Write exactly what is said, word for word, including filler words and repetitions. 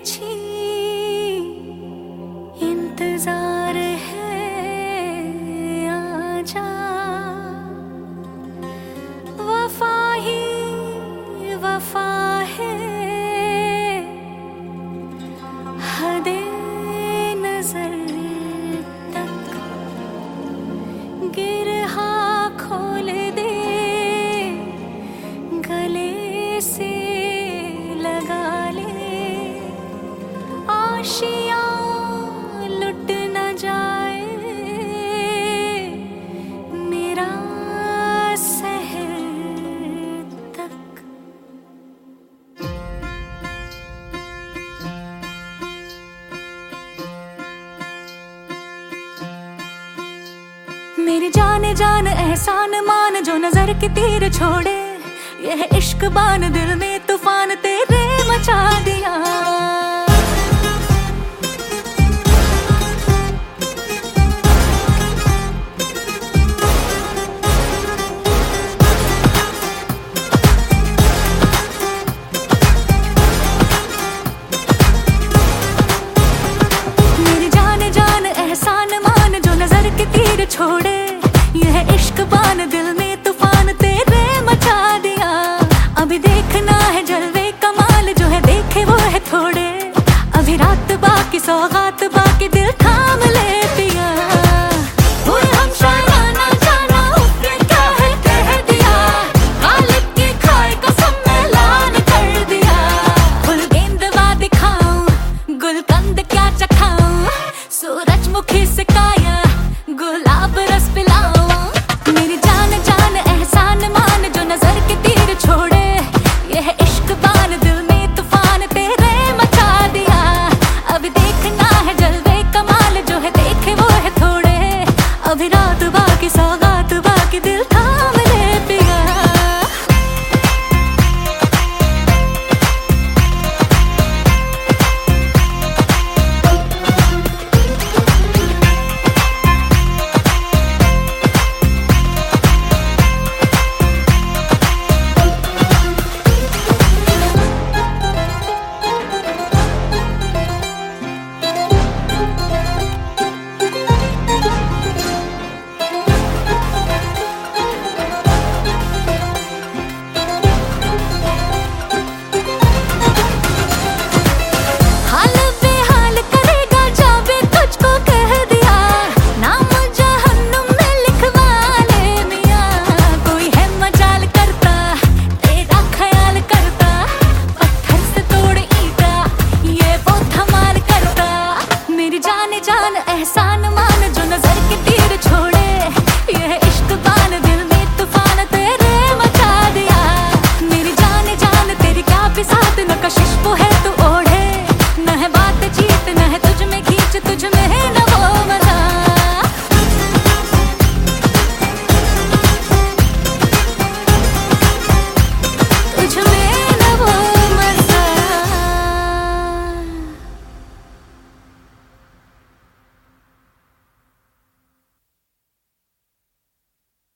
पूछी इंतजार है आजा, वफा ही वफा है, हदे नजर तक गिरहा खोल दे, गले से लगा ले, आशियां लुट न जाए मेरा सहर तक। मेरी जाने जान एहसान मान, जो नजर के तीर छोड़े, यह इश्क बान दिल में तूफान तेरे मचा दिया। मेरी जाने जान एहसान मान, जो नजर के तीर छोड़े, यह इश्क बान दिल में तूफान तेरे मचा दिया। अभी देखना है जलवे कमाल, जो है देखे वो है थोड़े, अभी रात बाकी सौगात